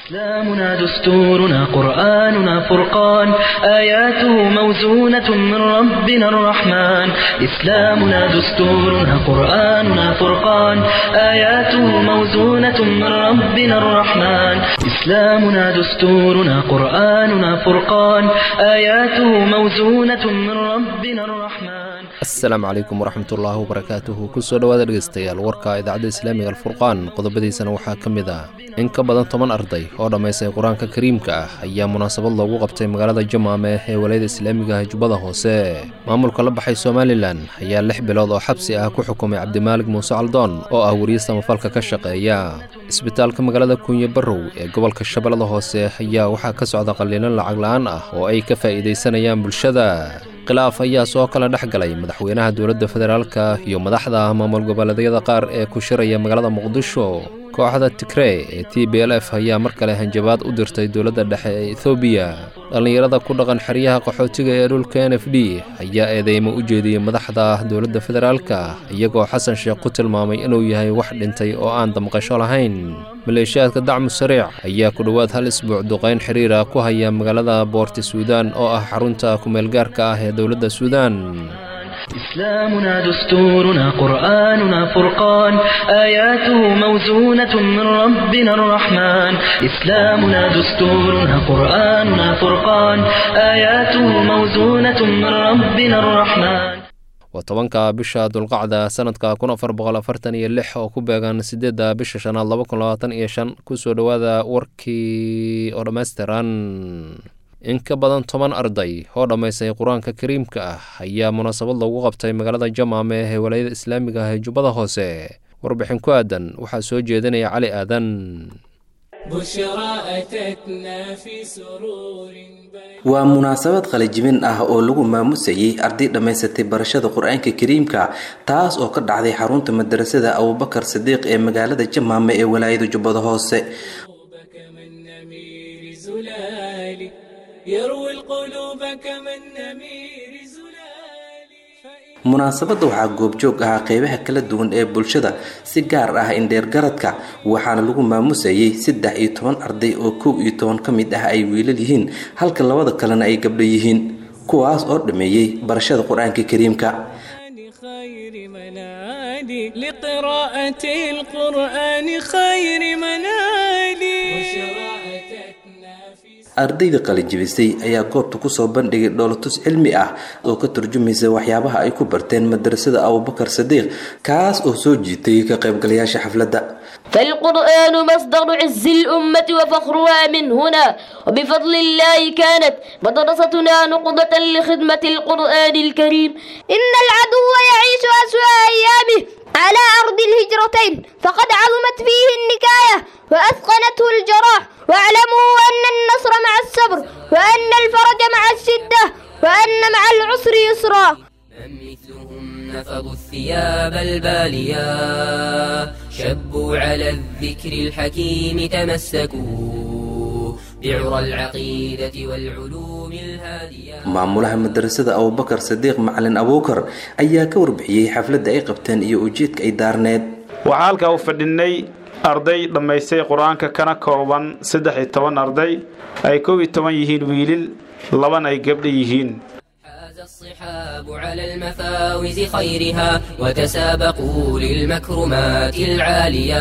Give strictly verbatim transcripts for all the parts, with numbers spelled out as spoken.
إسلامنا دستورنا قرآننا فرقان آياته موزونة من ربنا الرحمن إسلامنا دستورنا قرآننا فرقان آياته موزونة من ربنا الرحمن إسلامنا دستورنا قرآننا فرقان آياته موزونة من ربنا الرحمن السلام عليكم ورحمة الله وبركاته kusoo dhawaada dhegeystayaal warka idaacadda islaamiga alfurqaan qodobadiisana waxaa ka mid ah in ka badan toban arday oo dhammaystay qur-aanka kariimka ah ayaa munaasabad loogu qabtay magaalada jamaame ee walayada islaamiga jubbada hoose maamulka la baxay somalilan ayaa lix bilood oo xabsi ah ku xukumay cabdimaalig muuse caldoon oo ah wariye samafalka ka shaqeeya isbitaalka magaalada kunya barow ee gobolka shabeellada hoose ayaa waxaa ka socda qaliino lacag la-aan ah oo ay ka faa'iidaysanayaan bulshada khilaaf ayaa soo kala dhex galay madaxweynaha dowladda federaalka iyo madaxda maamul goboleedyada qaar ee ku shiraya magaalada muqdisho kooxda tigrey ee t b l f ayaa mar kale hanjabaad u dirtay dowladda dhexe ee ethoobiya dhallinyarada ku dhaqan xeryaha qaxootiga ee dhulka n f d ayaa eedeymo u jeediyey madaxda dowladda federaalka iyagoo xasan sheekh ku tilmaamay inuu yahay wax dhintay oo aan damqasho lahayn maleeshiyaadka dacmu sariic ayaa ku dhowaad hal isbuuc duqayn xiriira ku haya magaalada boorti suudaan oo ah xarunta kumeelgaarka ah ee dowladda suudaan إسلامنا دستورنا قرآننا فرقان آياته موزونة من ربنا الرحمن إسلامنا دستورنا قرآننا فرقان آياته موزونة من ربنا الرحمن وطبنka bisha dulqacda sanadka kun afar boqol afartan iyo lix oo ku beegan sideedda bisha shanaad laba kun labaatan iyo shan kusoo dhawaada warkii oo dhammaystiran in ka badan toban arday oo dhammaystay qur-aanka kariimka ah ayaa munaasabad loogu qabtay magaalada jamaame ee walayada islaamiga ah ee jubbada hoose warbixin ku aadan waxaa soo jeedinaya cali aadan waa munaasabad qalajibin ah oo lagu maamusayay arday dhammaysatay barashada qur-aanka kariimka taas oo ka dhacday xarunta madarasada abubakar sidiiq ee magaalada jamaame ee walaayada jubbada hoose munaasabadda waxaa goobjoog ahaa qeybaha kala duwan ee bulshada si gaar ah indheergaradka waxaana lagu maamusayay saddex iyo toban arday oo kow iyo toban ka mid ah ay wiilal yihiin halka labada kalena ay gabdho yihiin kuwaas oo dhameeyey barashada qur-aanka kariimka ardayda qalijibisay ayaa goobta kusoo bandhigay dhoolatus cilmi ah oo ka turjumaysa waxyaabaha ay ku barteen madrasada abubakar sidiiq kaas oo soo jiitay ka qaybgalayaasha xafladda فالقرآن مصدر عز الأمة وفخرها من هنا وبفضل الله كانت مدرستنا نقضة لخدمة القرآن الكريم إن العدو يعيش أسوأ أيامه على أرض الهجرتين فقد عظمت فيه النكاية وأثقنته الجراح واعلموا أن النصر مع الصبر وأن الفرج مع الشدة وأن مع العسر يسرا مثلهم نفضوا الثياب البالية شبوا على الذكر الحكيم تمسكوا بعرى العقيدة والعلوم الهادية maamulaha madrasada abubakar sidiiq macalin abuukar ayaa ka warbixiyey xafladda ay qabteen iyo ujeedka ay daarneed waxaa halkaa u fadhinay arday dhammaystay qur-aanka kana kooban saddex iyo toban arday ay kow iyo toban yihiin wiilil labana ay gabdho yihiin الصحاب على المفاوز خيرها وتسابقوا للمكرمات العالية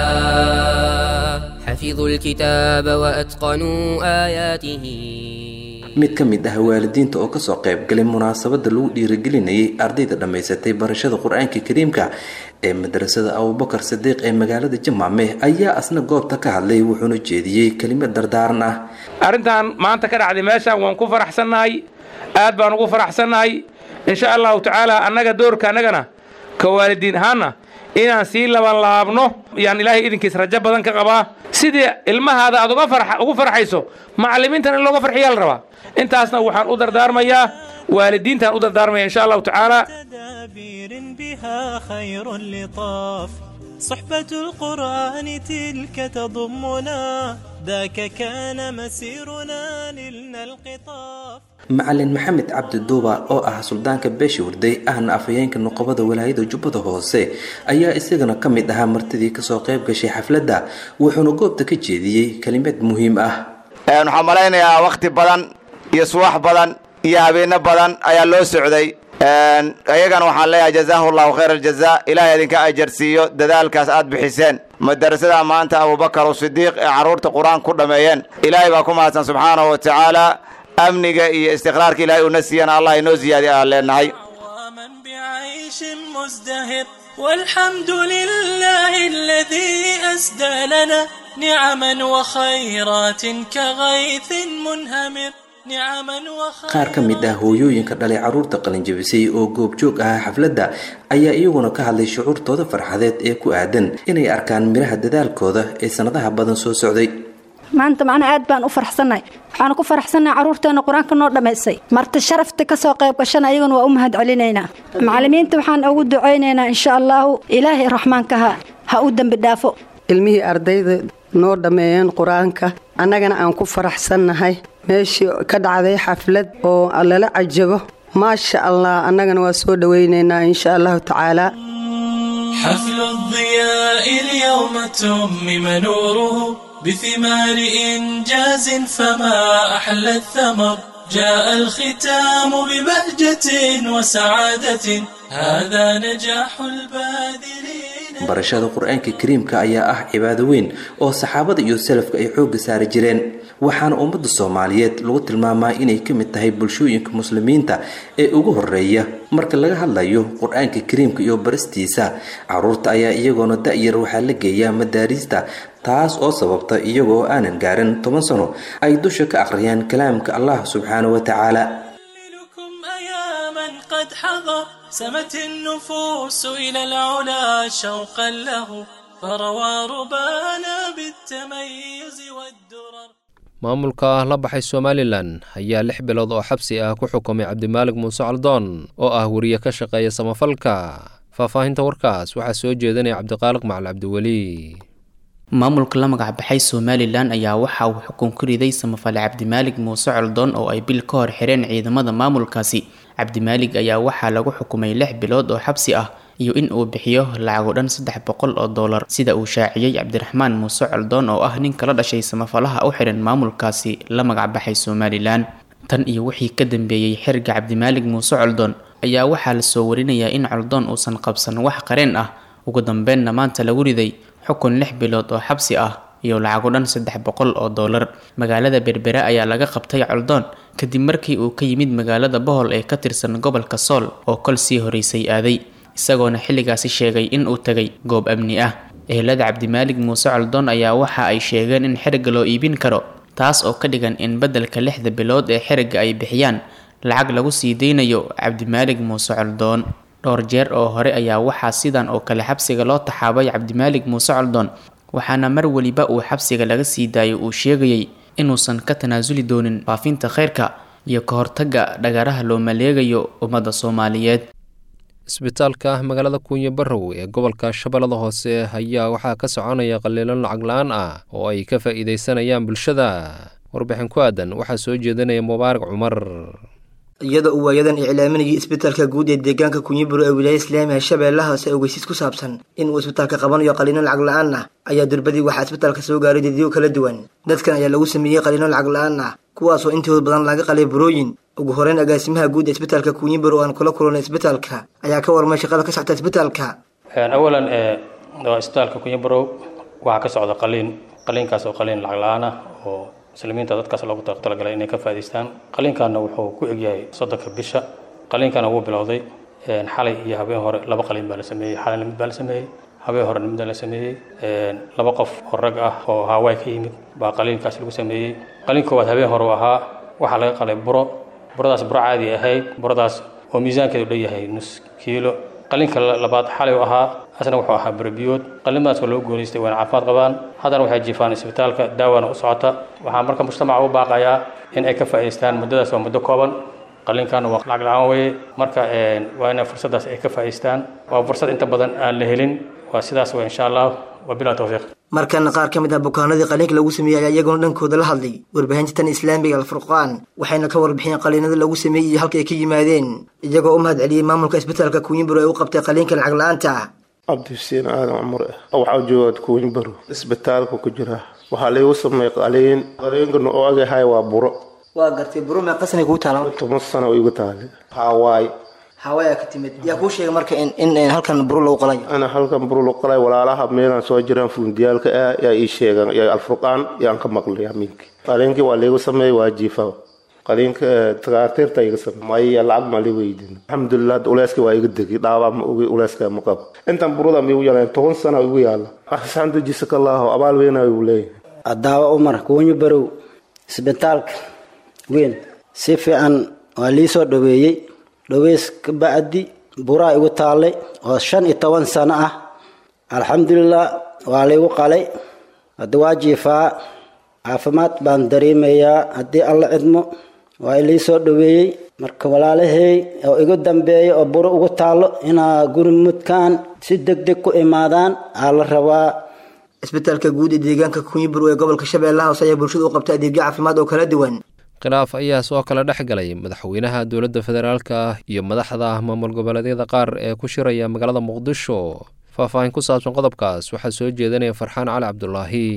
حفظوا الكتاب وأتقنوا آياته mid ka mid ah waalidiinta oo kasoo qayb galay munaasabada lagu dhiirigelinayay ardayda dhammaysatay barashada qur-aanka kariimka ee madrasada abubakar sidiiq ee magaalada jamaame ayaa asna goobta ka hadlay wuxuuna jeediyey kelimad dardaaran ah arrintan maanta ka dhacday meeshaan waan ku faraxsannahay aad baan ugu faraxsannahay insha allahu tacaala annaga doorka annagana ka waalidiin ahaana inaan sii laban laabno yaan ilaahay idinkiis rajo badan ka qabaa sidii ilmahaada aad ugu farxayso macallimiintan in looga farxiyaa la rabaa intaasna waxaan u dardaarmayaa waalidiintaan u dardaarmaya insha allahu tacaala صحبة القرآن تلك تضمنا ذاك كان مسيرنا نلنا القطاف. macalin maxamed cabdi duuba oo ah suldaanka beesha warday ahna afhayeenka nuqabada walaayada jubbada hoose ayaa isagana ka mid ahaa martidii kasoo qayb gashay xafladda wuxuuna goobta ka jeediyey kelimad muhiim ah. waxaan malaynayaa waqti badan iyo subax badan iyo habeeno badan ayaa loo socday ayagana waxaan leeyahay jazaahu allahu khayr aljazaa ilaahay idinka ajarsiiyo dadaalkaas aad bixiseen madarasada maanta abubakar sidiiq ee caruurta qur-aan ku dhameeyeen ilaahay baa ku mahadsan subxaanahu wa tacaala amniga iyo istiqraarka ilaahay una siiyana allah inoo ziyaadiyo aan leenahay. والحمد لله الذي أسدى لنا نعما وخيرات كغيث منهمر. qaar ka mid ah hooyooyinka dhalay caruurta qalinjabisay oo goobjoog ah xafladda ayaa iyaguna ka hadlay shucuurtooda farxadeed ee ku aadan inay arkaan miraha dadaalkooda ee sanadaha badan soo socday. maanta macna aad baan u faraxsanahay waxaan ku faraxsanahay caruurteena quraanka noo dhameysay marti sharafta ka soo qayb gashan ayaguna waa u mahad celinaynaa macallimiinta waxaan ugu duceynaynaa insha Allah ilaahay raxmaanka ha u dambi dhaafo ilmihii ardayda noo dhameeyeen quraanka annagana aan ku faraxsanahay meeshii ka dhacday xaflad oo alla cajabo ma sha Allah annagana waa soo dhaweynaynaa insha Allah taala. حفل الضياء اليوم تمم نوره بثمار إنجاز فما أحلى الثمر جاء الختام ببهجة وسعادة هذا نجاح الباذلين. barashada quraanka kariimka ayaa ah cibaado weyn oo saxaabada iyo salafka ay xoog saari jireen waxaana ummadda Soomaaliyeed lagu tilmaamaa inay ka mid tahay bulshooyinka muslimiinta ee ugu horeeya marka laga hadlayo quraanka kariimka iyo baristiisa. caruurta ayaa iyagoona da'yar waxaa la geeyaa madaarista taas oo sababta iyagoo aanan gaarin toban sano ay dusha ka aqriyaan kalaamka Allah subhanahu wa ta'ala. قد حضر سمت النفوس إلى العلا شوقا له فروى ربانا بالتميز والدرر. maamulka la baxay Somaliland ayaa lix bilood oo xabsi ah ku xukumay Cabdimaalig Muuse Caldoon oo ah wariye ka shaqeeya samafalka. faahfaahinta warkaas waxaa soo jeedinaya Cabdiqaaliq Macal Cabdiwali. maamulka la magac baxay Somaliland ayaa waxa uu xukun ku riday samafale Cabdimaalig Muuse Caldoon oo ay bil ka hor xireen ciidamada maamulkaasi. Cabdimaalig ayaa waxaa lagu xukumay lix bilood oo xabsi ah iyo in uu bixiyo lacag dhan saddex boqol oo dollar sida uu shaaciyay Cabdiraxmaan Muuse Caldoon oo ah nin kala dhashay samafalaha u xiran maamulkaasi la magac baxay Somaliland. tan iyo wixii ka dambeeyay xirga Cabdimaalig Muuse Caldoon ayaa waxaa la soo warinayaa in Caldoon uusan qabsan wax qareen ah ugu dambeynna maanta lagu riday xukun lix bilood oo xabsi ah iyo lacag dhan saddex boqol oo dollar. magaalada Berbera ayaa laga qabtay Caldoon kadib markii uu ka yimid magaalada Bohol ee ka tirsan gobolka Sool oo kol sii horeysay aaday isagoona xilligaasi sheegay in uu tagay goob amni ah. ehelada Cabdimaalig Muuse Caldoon ayaa waxa ay sheegeen in xirga loo iibin karo taas oo ka dhigan in beddelka lixda bilood ee xirga ay bixiyaan lacag lagu sii deynayo Cabdimaalig Muuse Caldoon. dhowr jeer oo hore ayaa waxaa sidan oo kale xabsiga loo taxaabay Cabdimaalig Muuse Caldoon waxaana mar waliba uu xabsiga laga sii daayo uu sheegayay inuusan ka tanaasuli doonin faafinta khayrka iyo ka hortagga dhagaraha loo maleegayo ummadda Soomaaliyeed. isbitaalka magaalada Kunya Barrow ee gobolka Shabeellada Hoose ayaa waxaa ka soconaya qaliilo lacag la'aan ah oo ay ka faa'iideysanayaan bulshada. warbixin ku aadan waxaa soo jeedinaya Mubaarak Cumar. iyada uu waayadan iclaaminayay isbitaalka guud ee deegaanka Kunya Barrow ee wilaayada Islaamiga Shabeellaha Hoose ogeysiis ku saabsan in uu isbitaalka qabanayo qaliino lacag la'aan ah ayaa durbadii waxaa isbitaalka soo gaaray dadyo kala duwan. dadkan ayaa lagu sameeyay qaliino lacag la'aan ah kuwaas oo intooda badan laga qalay burooyin. ugu horeyn agaasimaha guud ee isbitaalka Kunya Barrow aan kula kulanay isbitaalka ayaa ka warmay shaqada ka socota isbitaalka. awalan ee isbitaalka Kunya Barrow waxa ka socda qaliin qaliinkaas oo qaliin lacag la'aan ah oo muslimiinta dadkaas loogu talagalay inay ka faa'iideystaan. qaliinkaana wuxuu ku egyahay soddonka bisha. qaliinkana wuu bilowday xalay iyo habeen hore laba qaliin baa la sameeyay. xalay mid baa la sameeyay habeen hore mid la sameeyay. laba qof oo rag ah oo Hawaii ka yimid baa qaliinkaas lagu sameeyay. qaliinka waa habeen hore ahaa waxa laga qalay buro buradaas buro caadi ahayd buradaas oo miisaankeedu dheeyahay nus kiilo. qaliinka labaad xalay ahaa asna wuxuu ahaa barbiyood. qalimaadka loo gooleystay waan caafimaad qabaan haddana waxay jiifaan isbitaalka daawada u socota. waxaa marka mujtamaca u baaqayaa in ay ka faa'iideystaan muddadaas waa muddo kooban. qaliinkan waa lacag la'aan weeye marka waa in fursadaas ay ka faa'iideystaan. waa fursad inta badan aan la helin waa sidaas waa insha allah wabilaa tawfiiq. markana qaar ka mid ah bukaanadii qaliinka lagu sameeyey ayaa iyaguna dhankooda la hadlay warbaahinta tan islaamiga alfurqaan waxayna ka warbixiyeen qaliinada lagu sameeyey iyo halka ay ka yimaadeen iyagoo u mahad celiyey maamulka isbitaalka Kunyibaro ee u qabtay qaliinka lacag la'aanta ah. cabdixuseen aadan cumar waxaa jooga Kunyibaro isbitaalka ku jira waxaa lagu sameeyey qaliin qaliinkana oo agahay waa buro. waa gartay buro ma qasnay ku taalan toban sano igu taalay hawaay hawaya ka timid yaa ku sheegay marka in in halkan buro lagu qalay ana halkan buro lagu qalay walaalaha meelan soo jiraan fundiyalka ayaa ii sheegan yaa alfurqaan yaan ka maqlay aminki qaliinki waa lagu sameeyey waa jiifa qaliinka tagaarteerta iga sameeyay lacag ma li weydin alxamdulillah ulaaska waa iga degay dhaawaa ma ugu ulaaska ma qab intan buruda mi u yalaan toban sano igu yaala ahsan jisakallahu abaal weynaa uu leeyahay adaawa umar Kunyibaro isbitaalka weyn si fiican waa lii soo dhaweeyay dhaweys ka bacdi buraa igu taalay oo shan iyo toban sano ah alxamdulillah waa laygu qalay hadda waa jiifaa caafimaad baan dareemayaa haddii alla cidmo waa ilii soo dhaweeyey marka walaalahay oo igu dambeeyay oo buro ugu taalo inaa gurmudkaan si degdeg ku imaadaan aa la rabaa. isbitaalka guud ee deegaanka Kunyibaro ee gobolka Shabeellaha Hoose ayaa bulshada u qabtay adeegyo caafimaad oo kala duwan. khilaaf ayaa soo kala dhex galay madaxweynaha dowladda federaalka iyo madaxda maamul goboleedyada qaar ee ku shiraya magaalada Muqdisho. faahfaahin ku saabsan qodobkaas waxaa soo jeedinaya Farxaan Cali Cabdullaahi.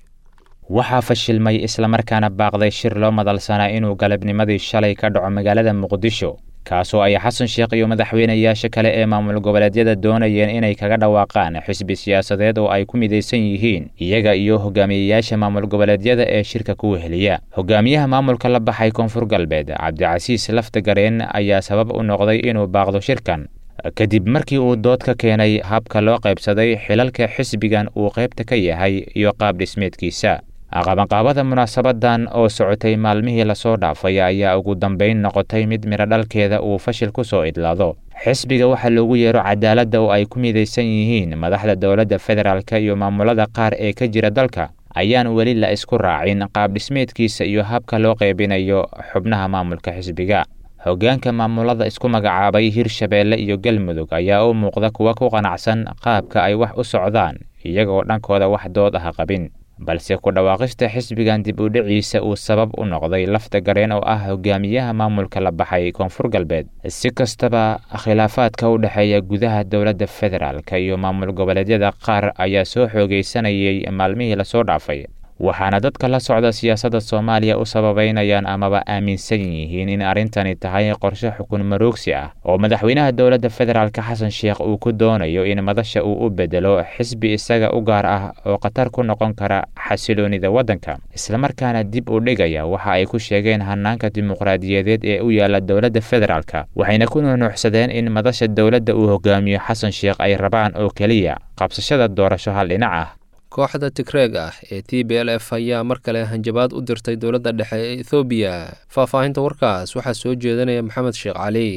waxaa fashilmay islamarkaana baaqday shir loo madalsanaa inuu galabnimadii shalay ka dhaco magaalada Muqdisho kaasoo ay xasan sheekh iyo madaxweynayaasha kale ee maamul goboleedyada doonayeen inay kaga dhawaaqaan xisbi siyaasadeed oo ay ku midaysan yihiin iyaga iyo hogaamiyayaasha maamul goboleedyada ee shirka ku weheliya. hogaamiyaha maamulka la baxay koonfur galbeed Cabdicasiis Laftagareen ayaa sabab u noqday inuu baaqdo shirkan kadib markii uu dood ka keenay habka loo qaybsaday xilalka xisbigan uu qaybta ka yahay iyo qaab dhismeedkiisa. qabanqaabada munaasabadan oo socotay maalmihii lasoo dhaafay ayaa ugu dambeyn noqotay mid miro dhalkeeda uu fashil ku soo idlaado. xisbiga waxaa loogu yeero cadaaladda oo ay ku midaysan yihiin madaxda dowladda federaalka iyo maamulada qaar ee ka jira dalka ayaan weli la isku raacin qaab dhismeedkiisa iyo habka loo qaybinayo xubnaha maamulka xisbiga. hoggaanka maamulada isku magacaabay Hirshabeelle iyo Galmudug ayaa u muuqda kuwa ku qanacsan qaabka ay wax u socdaan iyagoo dhankooda wax dood ah qabin. balse ku dhawaaqista xisbigan dib u dhiciisa uu sabab u noqday Laftagareen oo ah hogaamiyaha maamulka la baxay koonfur galbeed. si kastaba khilaafaadka u dhaxeeya gudaha dowladda federaalka iyo maamul goboleedyada qaar ayaa soo xoogeysanayay maalmihii lasoo dhaafay waxaana dadka la socda siyaasadda Soomaaliya u sababeynayaan amaba aaminsan yihiin in arrintani tahay qorshe xukun maroogsi ah oo madaxweynaha dowladda federaalka Xasan Sheekh uu ku doonayo in madasha uu u bedelo xisbi isaga u gaar ah oo qatar ku noqon kara xasiloonida waddanka isla markaana dib u dhigaya waxa ay ku sheegeen hanaanka dimuqraadiyadeed ee u yaala dowladda federaalka waxayna ku nuuxsadeen in madasha dowladda uu hogaamiyo Xasan Sheekh ay rabaan oo kaliya qabsashada doorasho hal dhinac ah. kooxda Tigreeg ah ee T B L F ayaa mar kale hanjabaad u dirtay dowladda dhexe ee Ethiopia. faahfaahinta warkaas waxaa soo jeedinaya Maxamed Sheekh Cali.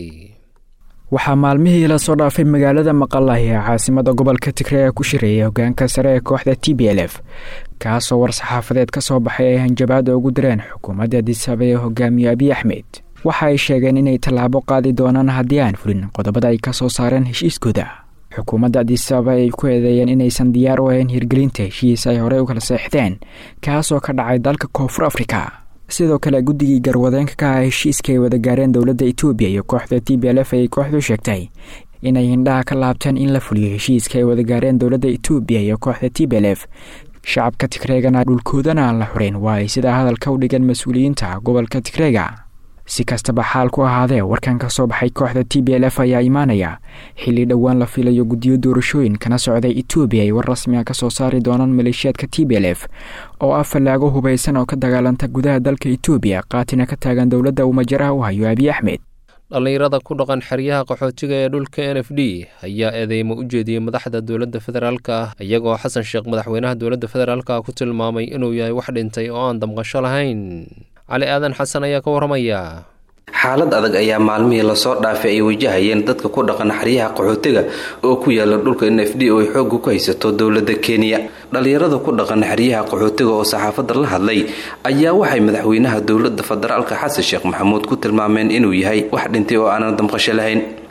waxaa maalmihii la soo dhaafay magaalada Maqallah ee caasimada gobolka Tigreeg ku shirayay hoggaanka sare ee kooxda T B L F kaasoo war saxaafadeed ka soo baxay ay hanjabaad ugu direen xukuumadda Addis Ababa ee hogaamiye Abiy Ahmed. waxa ay sheegeen inay tallaabo qaadi doonaan haddii aan fulin qodobada ay ka soo saareen heshiiskooda. xukuumadda Addis Ababa ay ku eedeeyeen inaysan diyaar u ahayn hirgelinta heshiis ay horey u kala seexdeen kaasoo ka dhacay dalka koonfur Afrika. sidoo kale guddigii garwadeenka ka ah heshiiska ay wada gaareen dowladda Itoobiya iyo kooxda T B L F ay kooxdu sheegtay inay hindhaha ka laabteen in la fuliyo heshiiska ay wada gaareen dowladda Itoobiya iyo kooxda T B L F. shacabka Tigreegana dhulkoodana aan la xoreyn waa ay sida hadalka u dhigan mas'uuliyiinta gobolka Tigreega. si kastaba xaal ku ahaadee warkan ka soo baxay kooxda T B L F ayaa imaanaya xilli dhowaan la filayo guddiyo doorashooyin kana socday Itoobiya ay war rasmi ah ka soo saari doonaan maleeshiyadka T B L F oo ah falaago hubaysan oo ka dagaalanta gudaha dalka Itoobiya qaatina ka taagan dowladda uu majaraha u hayo Abiy Ahmed. dhalinyarada ku dhaqan xeryaha qaxootiga ee dhulka N F D ayaa eedeymo u jeediyay madaxda dowladda federaalka iyagoo Xasan Sheekh madaxweynaha dowladda federaalka ku tilmaamay inuu yahay wax dhintay oo aan damqasho lahayn. cali aadan xasan ayaa ka waramaya. xaalad adag ayaa maalmihii lasoo dhaafay ay wajahayeen dadka ku dhaqan xeryaha qaxootiga oo ku yaala dhulka N F D oo ay xoog ku haysato dowladda Kenya. dhalinyarada ku dhaqan xeryaha qaxootiga oo saxaafadda la hadlay ayaa waxay madaxweynaha dowladda federaalka Xasan Sheekh Maxamuud ku tilmaameen inuu yahay wax dhintay oo aan damqasho lahayn.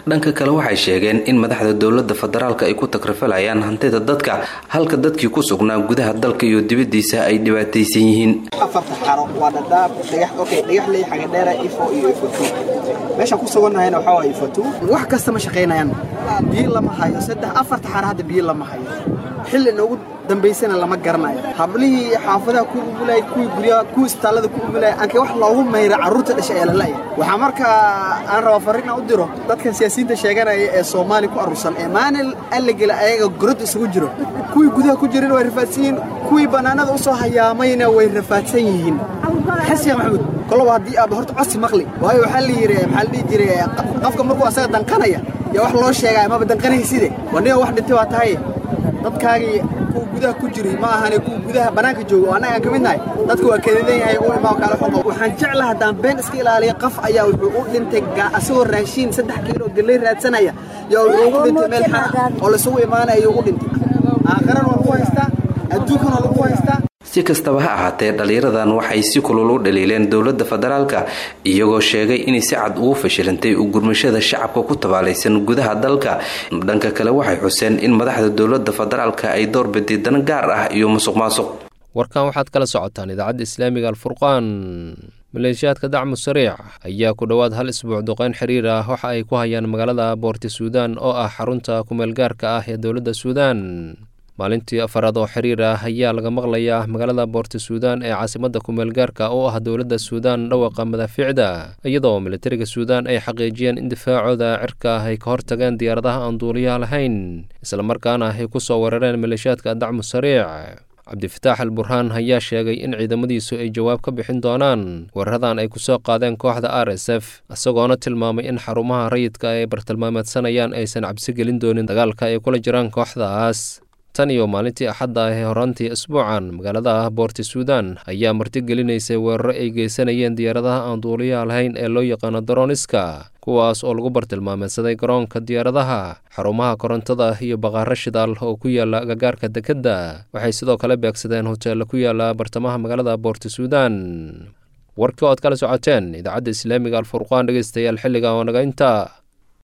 dhanka kale waxay sheegeen in madaxda dowladda federaalka ay ku takrafalayaan hantida dadka halka dadkii ku sugnaa gudaha dalka iyo dibadiisa ay dhibaataysan yihiin. afarta xaro waa dhadhaab dhagax okay dhagax leh xaga dheera ifo iyo ifo meesha ku sugnahayna waxa waa ifo wax kasta ma shaqeynayaan biyo lama hayo saddex afarta xaro hadda biyo lama hayo xilli noogu dambaysana lama garanayo hablihii xaafadaha ku umulay ku guriga ku istaalada ku umulay anka wax loogu meeyra caruurta dhashay ee la leeyahay waxa marka aan raba fariin u diro dadkan siyaasiyiinta sheeganaya ee Soomaali ku arusan ee maanil alligala ayaga gurad isugu jiro kuwii gudaha ku jirin way rafaadsiin kuwii banaanada u soo hayaamayna way rafaadsan yihiin xasiya maxamed kolba hadii aad horta codsi maqli waayo waxa la yiri maxaa la jiray qofka markuu asaga danqanaya ya wax loo sheegay ma badanqanaysidee waniga wax dhintay waa tahay dadkaagii ku gudaha ku jiray ma ahan ku gudaha banaanka joogo anaga ka midnahay dadku waa keedan yahay oo imaa kala xumo waxaan jeclahay hadaan been iska ilaaliyo qaf ayaa wuxuu u dhintay asagoo raashin saddex kiilo galey raadsanaya yaa wuxuu u dhintay meel xaq oo la soo imaanayo u dhintay aakhirana waa ku haystaa adduunkana waa ku haystaa. si kastaba ha ahaatee dhalinyaradan waxay si kulul u dhaliileen dowladda federaalka iyagoo sheegay inay si cad ugu fashilantay u gurmashada shacabka ku tabaalaysan gudaha dalka. dhanka kale waxay xuseen in madaxda dowladda federaalka ay door biday dan gaar ah iyo musuqmaasuq. warkan waxaad kala socotaan idaacadda islaamiga alfurqaan. maleeshiyaadka dacmu sariic ayaa ku dhowaad hal isbuuc duqeyn xiriir ah waxa ay ku hayaan magaalada boorti suudaan oo ah xarunta kumeelgaarka ah ee dowladda suudaan. maalintii afaraad oo xiriir ah ayaa laga maqlayaa magaalada boorti suudaan ee caasimadda kumeelgaarka oo ah dowladda suudaan dhawaqa madaafiicda iyadoo militariga suudaan ay xaqiijiyeen in difaacooda cirka ah ay ka hortageen diyaaradaha aan duuliyaha lahayn islamarkaana ay ku soo weerareen maleeshiyaadka dacmu sariic. cabdifataax al burhaan ayaa sheegay in ciidamadiisu ay jawaab ka bixin doonaan weeraradan ay ku soo qaadeen kooxda r s f isagoona tilmaamay in xarumaha rayidka ay bartilmaameedsanayaan aysan cabsi gelin doonin dagaalka ay kula jiraan kooxdaas. tan iyo maalintii axadda ah ee horaantii isbuucan magaalada boorti suudaan ayaa martigelinaysay weeraro ay geysanayeen diyaaradaha aan duuliyaha lahayn ee loo yaqaano daroniska kuwaas oo lagu bartilmaameedsaday garoonka diyaaradaha xarumaha korontada iyo baqaaro shidaal oo ku yaala agagaarka dekedda. waxay sidoo kale beegsadeen hoteella ku yaala bartamaha magaalada boorti suudaan. warkii ood kala socoteen idaacadda islaamiga alfurqaan dhegeystayaal xilliga oo naga inta